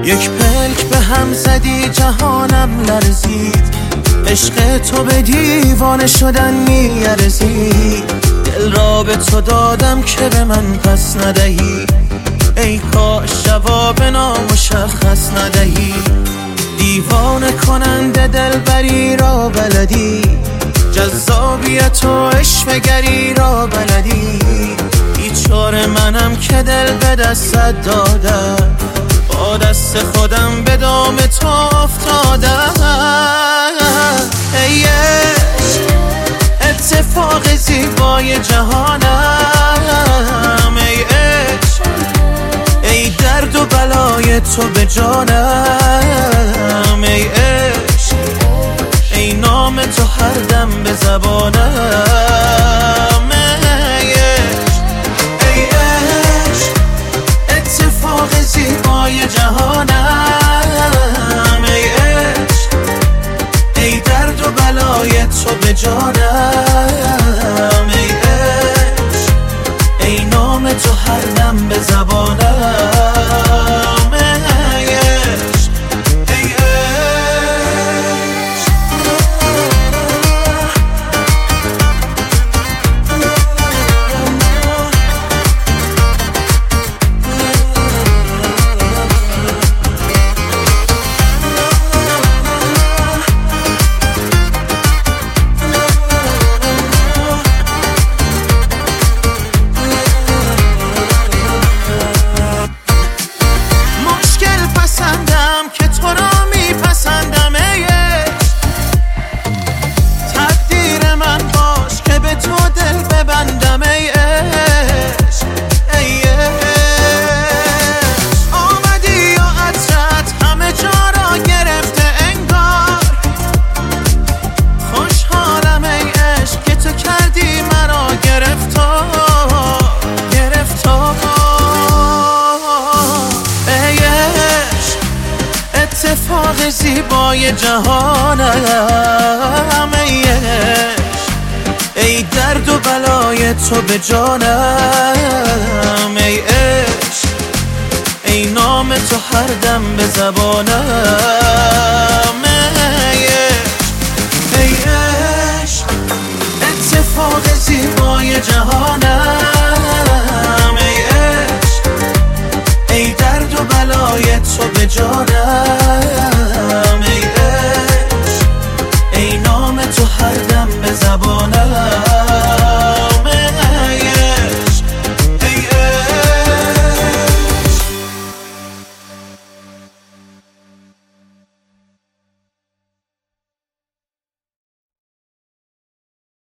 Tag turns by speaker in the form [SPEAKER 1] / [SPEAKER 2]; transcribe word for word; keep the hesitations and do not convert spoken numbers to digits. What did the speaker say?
[SPEAKER 1] یک پلک به هم زدی جهانم لرزید، عشق تو به دیوانه شدن میارزید. دل را به تو دادم که به من پس ندهی، ای کاش جواب نامشخص ندهی. دیوانه کننده دلبری را بلدی، جذابیت و عشوه‌گری را بلدی. بیچاره منم که دل به دستت دادم، با دست خودم به دام تو افتادم. ای عشق اتفاق زیبای جهانم، ای عشق ای درد و بلای تو به جانم، ای عشق ای نام تو هر دم به زبانم. ای عشق ای عشق اتفاق زیبای جهانم، ای عشق ای درد و بلای تو به جانم، ای عشق ای نام تو هر دم به زبانم. اتفاق زیبای جهانم، ای عشق ای درد و بلای تو به جانم، ای عشق ای نام تو هر دم به زبانم. ای عشق ای عشق اتفاق زیبای جهانم، ای عشق ای درد و بلای تو به جانم، ای عشق ای نام تو هر دم به زبانم.